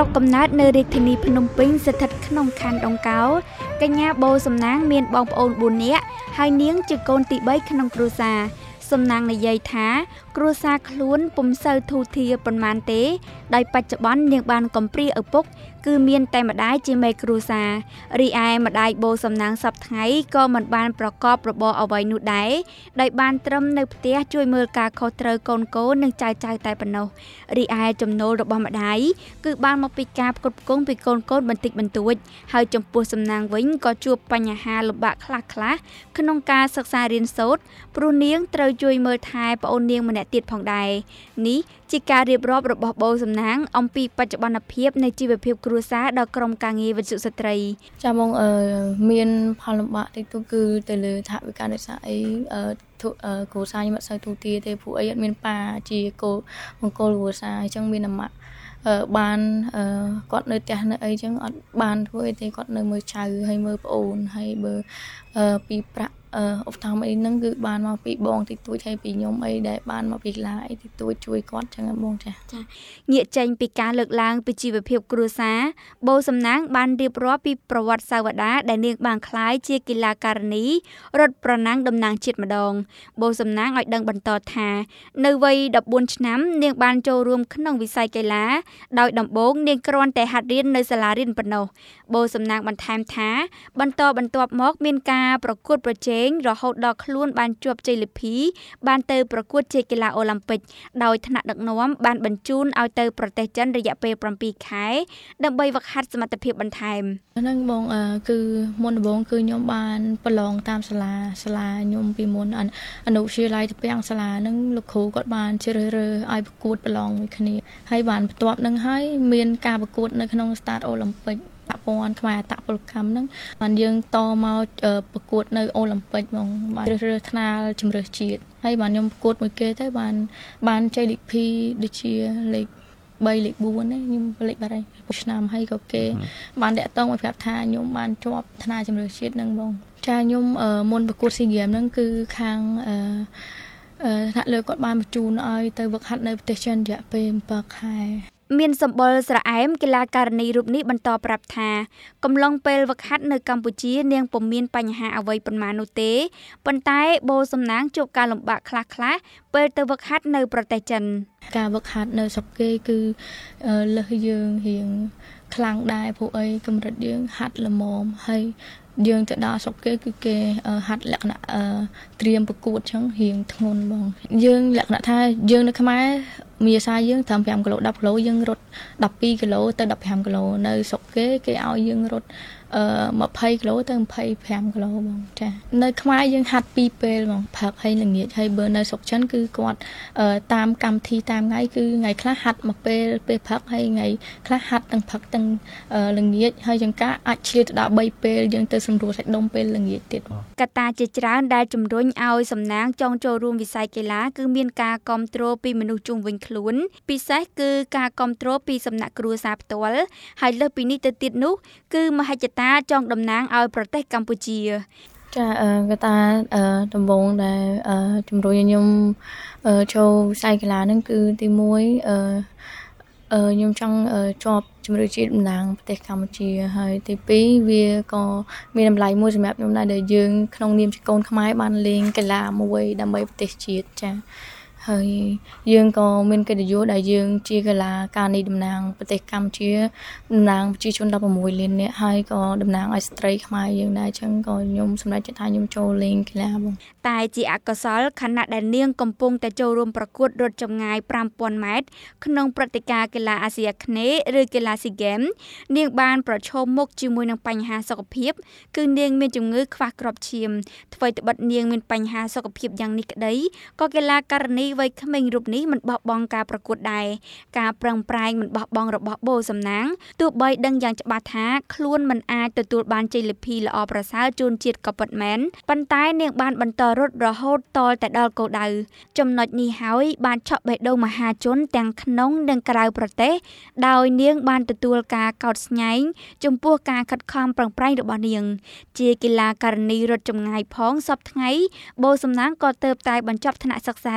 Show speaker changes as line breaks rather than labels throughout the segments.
ស្រុកកំណើតនៅរាជធានីភ្នំពេញស្ថិតក្នុងខណ្ឌដង្កោកញ្ញាបូសំណាងមានបងប្អូន4នាក់ហើយនាងជាកូនទី3ក្នុងគ្រួសារសំណាងនិយាយថាគ្រួសារខ្លួនពុំសូវធូរធារប៉ុន្មានទេដោយបច្ចុប្បន្ននាងបានកំព្រាឪពុកគឺមានតែម្ដាយជាមេគ្រួសាររីឯម្ដាយបូសំណាងសពថ្ងៃក៏មិនបានប្រកបរបរអ្វីនោះដែរដោយបានត្រឹមនៅផ្ទះជួយមើលការខុសត្រូវកូននិងចៅតែប៉ុណ្ណោះរីឯចំណូលរបស់ម្ដាយគឺបានមកពីការផ្គត់ផ្គង់ពីកូនបន្តិចបន្តួចហើយចំពោះសំណាងវិញក៏ជួបបញ្ហាលំបាកខ្លះក្នុងការសិក្សារៀនសូត្រព្រោះនាងត្រូវជួយមើលថែប្អូននាងម្នាក់ទៀតផងដែរនេះជាការរៀបរាប់របស់បូសំណាងអំពីបច្ចុប្បន្នភាពនៃជីវភាពគ្រួសារដល់ក្រុមការងារវិទ្យុស្ត្រី
ចាបងមានផលលំបាកតិចតួចគឺទៅលើថវិកានេសាទអីគ្រួសារខ្ញុំអត់សូវទូទាទេព្រោះអីអត់មានប៉ាជាគោលបង្គោលគ្រួសារអញ្ចឹងមានអាម៉ាក់បានគាត់នៅផ្ទះនៅអីអញ្ចឹងអត់បានធ្វើអីទេគាត់នៅមើលចៅហើយមើលប្អូនហើយបើពីប្រាក់ឧបត្ថម្ភអីហ្នឹងគឺបានមកពីបងតិចតួចហើយពីខ្ញុំអីដែលបានមកពីកន្លាអីតិចតួចជួយគាត់ចឹងបងចា
ងាកចេញពីការលើកឡើងពីជីវភាពគ្រួសារបូសំណាងបានរៀបរាប់ពីប្រវត្តិសាវតាដែលនាងបានក្លាយជាកីឡាការិនីរត់ប្រណាំងតំណាងជាតិម្ដងបូសំណាងឲ្យដឹងបន្តថានៅវ័យ14ឆ្នាំនាងបានចូលរួមក្នុងវិស័យកីឡាដោយដំបូងនាងគ្រាន់តែហាត់រៀននៅសាលារៀនប៉ុណ្ណោះបូសំណាងបន្ថែមថាបន្ទាប់មកមានការប្រកួតប្រជែងរហូតដល់ខ្លួនបានជាប់ជ័យលាភីបានទៅប្រកួតជាកីឡាអូឡ িম্প ិកដោយថ្នាក់ដឹកនាំបានបញ្ជូនឲ្យទៅប្រទេសចិនរយៈពេល7ខែដើម្បីហ្វឹកហាត់សមត្ថភាពបន្ថែម
ហ្នឹងបងគឺមុនដំបូងគឺខ្ញុំបានប្រឡងតាមសាលាខ្ញុំពីមុនអនុវិទ្យាល័យទៅពាំងសាលាហ្នឹងលោកគ្រូគាត់បានជ្រើសរើសឲ្យប្រកួតប្រឡងមួយគ្នាហើយបានបន្ទាប់នឹងហើយមានការប្រកួតនៅក្នុង Start Olympic តាក់ព័ន្ធខ្មែរអតពលកម្មហ្នឹងបានយើងតមកប្រកួតនៅអូឡ িম্প ិកហ្មងបានជ្រើសរើសថ្នាលជម្រើសជាតិហើយបានខ្ញុំប្រកួតមួយគេទៅបានជ័យលេខ2ដូចជាលេខ3លេខ4ហ្នឹងខ្ញុំលេខបាត់ហើយឆ្នាំហើយក៏គេបានតាក់ទងមកប្រាប់ថាខ្ញុំបានជាប់ថ្នាលជម្រើសជាតិហ្នឹងបងចាខ្ញុំមុនប្រកួតស៊ីហ្គេមហ្នឹងគឺខាងថ្នាក់លើគាត់បានបញ្ជូនឲ្យទៅវឹកហាត់នៅប្រទេសចិនរយៈពេល7ខែ
មានសម្បុរស្រអែមកីឡាការិនីរូបនេះបន្តប្រាប់ថាកំឡុងពេលវឹកហាត់នៅកម្ពុជានាងពុំមានបញ្ហាអ្វីប៉ុន្មាននោះទេប៉ុន្តែបូសំណាងជួបការលំបាកខ្លះពេលទៅវឹកហាត់នៅប្រទេសចិន
ការវឹកហាត់នៅស្រុកគេគឺលើសយើងរៀងខ្លាំងដែរព្រោះអីកម្រិតយើងហាត់ល្មមហើយយើងទៅដល់ស្រុកគេគឺគេហាត់លក្ខណៈត្រៀមប្រកួតចឹងរៀងធ្ងន់បងយើងលក្ខណៈថាយើងនៅខ្មែរមានអាសាយើងត្រឹម5គីឡូ10គីឡូយើងរត់12គីឡូទៅ15គីឡូនៅស្រុកគេឲ្យយើងរត់20គីឡូទៅ25គីឡូបងចានៅខ្មែរយើងហាត់2ពេលបងព្រឹកហើយល្ងាចហើយបើនៅស្រុកចិនគឺគាត់តាមកម្មវិធីតាមថ្ងៃគឺថ្ងៃខ្លះហាត់មួយពេលព្រឹកហើយថ្ងៃខ្លះហាត់ទាំងព្រឹកទាំងល្ងាចហើយចង្ការអាចឆ្លៀតទៅដល់3ពេលយើងទៅសម្រួលសាច់ដុំពេលល្ងាចទៀត
កត្តាជាច្រើនដែលជំរុញឲ្យសំណាងចង់ចូលរួមវិស័យកីឡាគឺមានការគាំទ្រពីមនុស្សជុំវិញខ្លួនពិសេសគឺការគាំទ្រពីសំណាក់គ្រួសារផ្ទាល់ហើយលើសពីនេះទៅទៀតនោះគឺមហិច្ឆតាចង់តំណាងឲ្យប្រទេសកម្ពុជា
ចាកតាដំបូងដែលជំរុញឲ្យខ្ញុំចូលវិស័យកីឡាហ្នឹងគឺទី1ខ្ញុំចង់ជាប់ជម្រើសជាតិតំណាងប្រទេសកម្ពុជាហើយទី2វាក៏មានតម្លៃមួយសម្រាប់ខ្ញុំដែរដែលយើងក្នុងនាមជាកូនខ្មែរបានលេងកីឡាមួយដើម្បីប្រទេសជាតិចាហើយយើងក៏មានកិត្តិយសដែលយើងជាកីឡាការិនីតំណាងប្រទេសកម្ពុជាតំណាងប្រជាជន16លាននាក់ហើយក៏តំណាងឲ្យស្ត្រីខ្មែរយើងដែរអញ្ចឹងក៏ខ្ញុំសម្រេចចិត្តថាខ្ញុំចូលលេងកីឡាបង
តែជាអកុសលខណៈដែលនាងកំពុងតែចូលរួមប្រកួតរត់ចម្ងាយ 5000 ម៉ែត្រក្នុងព្រឹត្តិការណ៍កីឡាអាស៊ីអាគ្នេយ៍ឬកីឡាស៊ីហ្គេមនាងបានប្រឈមមុខជាមួយនឹងបញ្ហាសុខភាពគឺនាងមានជំងឺខ្វះគ្រាប់ឈាមអ្វីត្បិតនាងមានបញ្ហាសុខភាពយ៉ាងនេះក្តីក៏កីឡាការិនីវ័យក្មេងរូបនេះមិនបោះបង់ការប្រកួតដែរការប្រឹងប្រែងមិនបោះបង់របស់បូសំណាងទោះបីដឹងយ៉ាងច្បាស់ថាខ្លួនមិនអាចទទួលបានជ័យលាភីល្អប្រសើរជូនជាតិក៏ពិតមែនប៉ុន្តែនាងបានបន្តរត់រហូតតតែដល់គោលដៅចំណុចនេះហើយបានឆក់បេះដូងមហាជនទាំងក្នុងនិងក្រៅប្រទេសដោយនាងបានទទួលការកោតស្ញែងចំពោះការខិតខំប្រឹងប្រែងរបស់នាងជាកីឡាការិនីរត់ចម្ងាយផងសពថ្ងៃបូសំណាងក៏ទើបតែបញ្ចប់ថ្នាក់សិក្សាវិទ្យាល័យ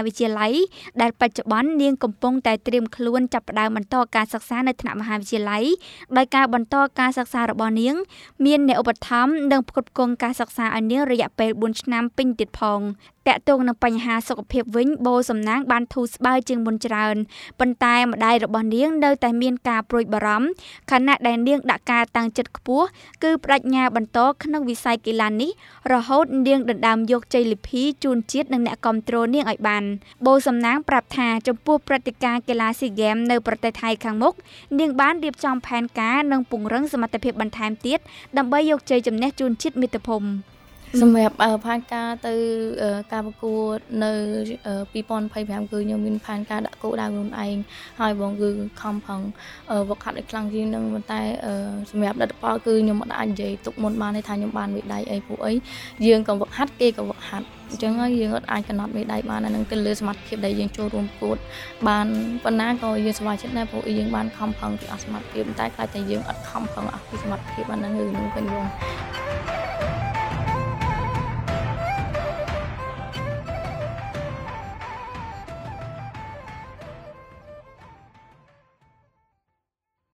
អីដែលបច្ចុប្បន្ននាងកំពុងតែត្រៀមខ្លួនចាប់ផ្ដើមបន្តការសិក្សានៅថ្នាក់មហាវិទ្យាល័យដោយការបន្តការសិក្សារបស់នាងមានអ្នកឧបត្ថម្ភនិងផ្គត់ផ្គង់ការសិក្សាឲ្យនាងរយៈពេល4ឆ្នាំពេញទៀតផងតាក់ទងនឹងបញ្ហាសុខភាពវិញបូសំណាងបានធូរស្បើយជាងមុនច្រើនប៉ុន្តែម្ដាយរបស់នាងនៅតែមានការព្រួយបារម្ភខណៈដែលនាងដាក់ការតាំងចិត្តខ្ពស់គឺបដិញ្ញាបន្តក្នុងវិស័យកីឡានេះរហូតនាងដណ្ដើមយកជ័យលាភីជូនជាតិនិងអ្នកគាំទ្រនាងឲ្យបានបូសំណាងប្រាប់ថាចំពោះព្រឹត្តិការណ៍កីឡាស៊ីហ្គេមនៅប្រទេសថៃខាងមុខនាងបានរៀបចំផែនការនិងពង្រឹងសមត្ថភាពបន្ថែមទៀតដើម្បីយកជ័យជំនះជូនជាតិមាតុភូមិ
សម្រាប់ផែនការទៅការប្រកួតនៅ2025គឺខ្ញុំមានផែនការដាក់គោលដៅខ្លួនឯងហើយបងគឺខំប្រឹងវឹកហាត់ឲ្យខ្លាំងជាងនឹងប៉ុន្តែសម្រាប់លទ្ធផលគឺខ្ញុំមិនអាចនិយាយទុកមុនបានទេថាខ្ញុំបានមេដាយអីព្រោះអីយើងក៏វឹកហាត់គេក៏វឹកហាត់អញ្ចឹងហើយយើងអាចកំណត់មេដាយបានអានឹងទៅលើសមត្ថភាពដែលយើងចូលរួមប្រកួតបានប៉ុណ្ណាក៏យើងសប្បាយចិត្តដែរព្រោះយើងបានខំប្រឹងពីអស់សមត្ថភាពតែខ្លាចតែយើងអត់ខំប្រឹងអស់ពីសមត្ថភាពអានឹងគឺនឹងពេញវង